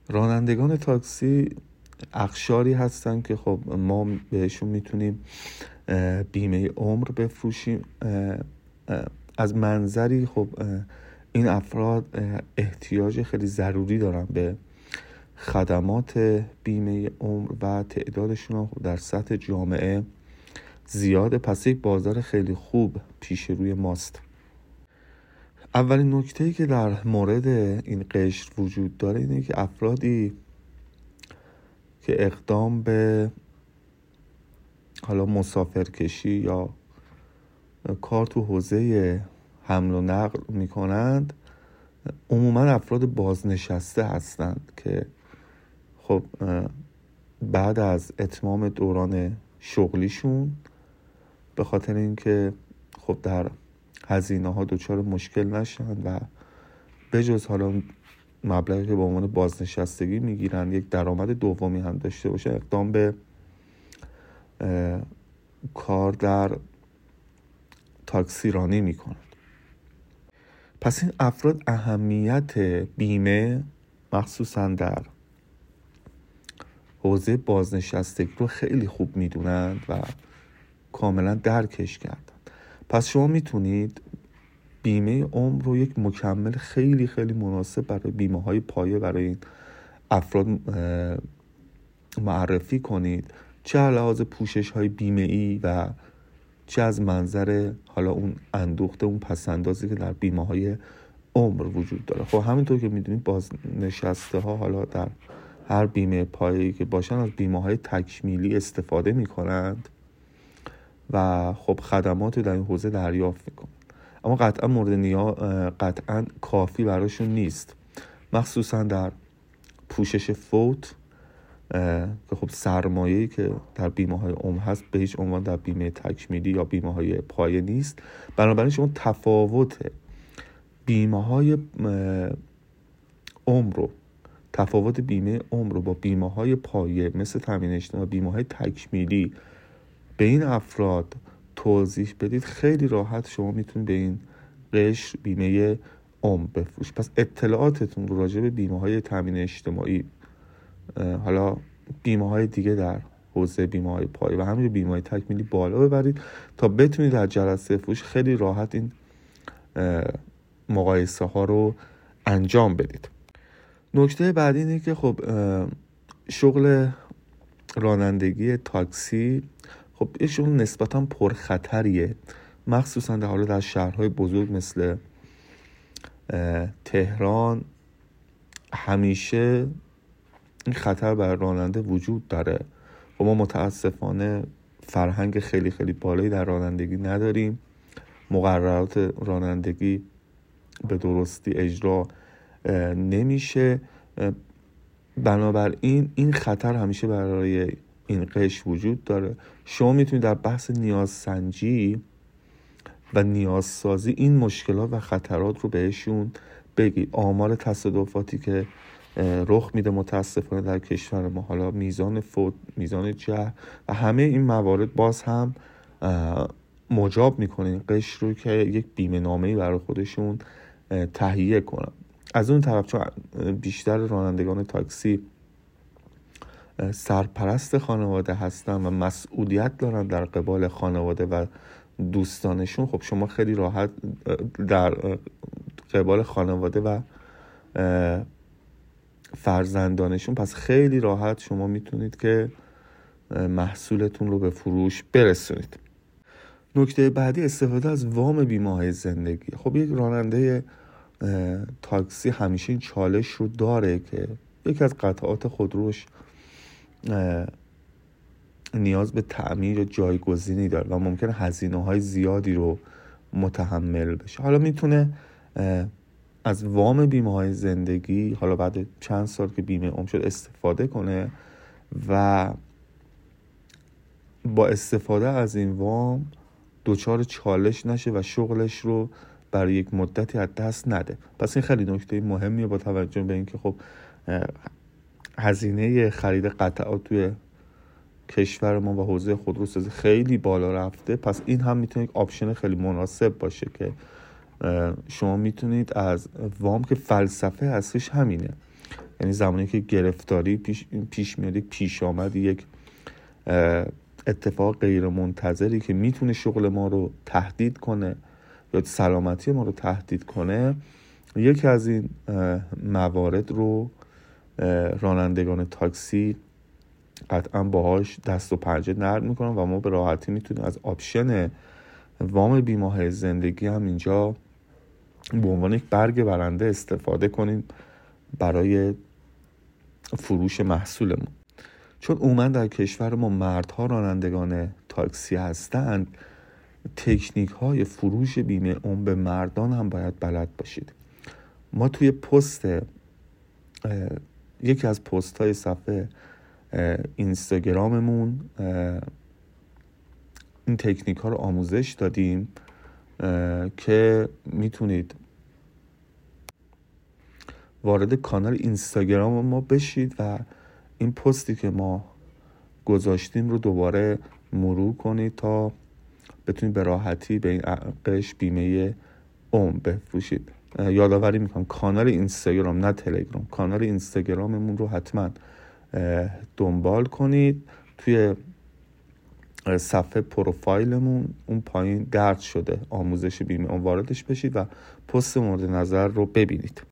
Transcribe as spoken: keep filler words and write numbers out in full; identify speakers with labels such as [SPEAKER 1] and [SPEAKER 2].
[SPEAKER 1] رانندگان تاکسی اقشاری هستن که خب ما بهشون میتونیم بیمه عمر بفروشیم. از منظری خب این افراد احتیاج خیلی ضروری دارن به خدمات بیمه عمر و تعدادشون در سطح جامعه زیاده، پس یک بازار خیلی خوب پیش روی ماست. اولین نکته‌ای که در مورد این قشر وجود داره اینه که افرادی که اقدام به حالا مسافرکشی یا کار تو حوزه حمل و نقل میکنند عموما افراد بازنشسته هستند که خب بعد از اتمام دوران شغلیشون به خاطر اینکه خب در هزینه ها دچار مشکل نشن و بجز حالا مبلغی که به عنوان بازنشستگی میگیرن یک درآمد دومی هم داشته باشه اقدام به کار در تاکسی رانی میکنند. پس این افراد اهمیت بیمه مخصوصا در حوزه بازنشستگی رو خیلی خوب میدونند و کاملا درکش کردن. پس شما میتونید بیمه عمر رو یک مکمل خیلی خیلی مناسب برای بیمه های پایه برای این افراد معرفی کنید، چه از لحاظ پوشش های بیمه ای و چه از منظر حالا اون اندوخته اون پسندازی که در بیمه های عمر وجود داره. خب همینطور که میدونید بازنشسته ها حالا در هر بیمه پایه‌ای که باشن از بیمه های تکمیلی استفاده میکنند و خب خدمات در این حوزه دریافت میکنند، اما قطعا مورد نیاز قطعا کافی براشون نیست، مخصوصا در پوشش فوت که خب سرمایه‌ای که در بیمه های عمر هست به هیچ عنوان در بیمه تکمیلی یا بیمه های پایه نیست. بنابراین شما تفاوت بیمه های عمر رو تفاوت بیمه عمر رو با بیمه های پایه مثل تامین اجتماعی و بیمه های تکمیلی به این افراد توضیح بدید، خیلی راحت شما میتونید به این قشر بیمه عمر بفروشید. پس اطلاعاتتون رو راجع به بیمه های تامین اجتماعی، حالا بیمه های دیگه در حوزه بیمه های پایه و همین بیمه های تکمیلی بالا ببرید تا بتونید در جلسه فروش خیلی راحت این مقایسه ها رو انجام بدید. نکته بعدی اینه که خب شغل رانندگی تاکسی خب یه شغل نسبتاً پرخطریه، مخصوصا در حال در شهرهای بزرگ مثل تهران همیشه این خطر بر راننده وجود داره. و ما متاسفانه فرهنگ خیلی خیلی بالایی در رانندگی نداریم، مقررات رانندگی به درستی اجرا نمیشه، بنابراین این خطر همیشه برای این قشر وجود داره. شما میتونید در بحث نیازسنجی و نیازسازی این مشکلات و خطرات رو بهشون بگید. آمار تصادفاتی که رخ میده متاسفانه در کشور ما، حالا میزان فوت، میزان جرح و همه این موارد باز هم مجاب میکنه این قشر رو که یک بیمه نامه‌ای برای خودشون تهیه کنن. از اون طرف چون بیشتر رانندگان تاکسی سرپرست خانواده هستن و مسئولیت دارن در قبال خانواده و دوستانشون، خب شما خیلی راحت در قبال خانواده و فرزندانشون پس خیلی راحت شما میتونید که محصولتون رو به فروش برسونید. نکته بعدی استفاده از وام بیمه های زندگی. خب یک راننده تاکسی همیشه این چالش رو داره که یکی از قطعات خودروش نیاز به تعمیر یا جایگزینی داره و ممکنه هزینه های زیادی رو متحمل بشه. حالا میتونه از وام بیمه های زندگی حالا بعد چند سال که بیمه عمر شد استفاده کنه و با استفاده از این وام دوچار چالش نشه و شغلش رو برای یک مدتی از دست نده. پس این خیلی نکته مهمیه با توجه به اینکه خب هزینه خرید قطعات توی کشور ما و حوزه خودروسازی خیلی بالا رفته. پس این هم میتونه یک آپشن خیلی مناسب باشه که شما میتونید از وام که فلسفه هستش همینه، یعنی زمانی که گرفتاری پیش, پیش میاد، یک پیش آمد، یک اتفاق غیر منتظری که میتونه شغل ما رو تهدید کنه یا سلامتی ما رو تهدید کنه، یکی از این موارد رو رانندگان تاکسی قطعا باهاش دست و پنجه نرم میکنن و ما به راحتی میتونیم از آپشن وام بیمه زندگی هم اینجا به عنوان یک برگ برنده استفاده کنیم برای فروش محصولمون. چون عموما در کشور ما مردها رانندگان تاکسی هستند، تکنیک های فروش بیمه عمر به مردان هم باید بلد باشید. ما توی پست یکی از پست های صفحه اینستاگراممون این تکنیک ها رو آموزش دادیم که میتونید وارد کانال اینستاگرام ما بشید و این پستی که ما گذاشتیم رو دوباره مرور کنید تا بتونید به راحتی به این قش بیمه عمر بفروشید. یادآوری میکنم کانال اینستاگرام، نه تلگرام، کانال اینستاگراممون رو حتما دنبال کنید. توی صفحه پروفایلمون اون پایین درج شده آموزش بیمه عمر، واردش بشید و پست مورد نظر رو ببینید.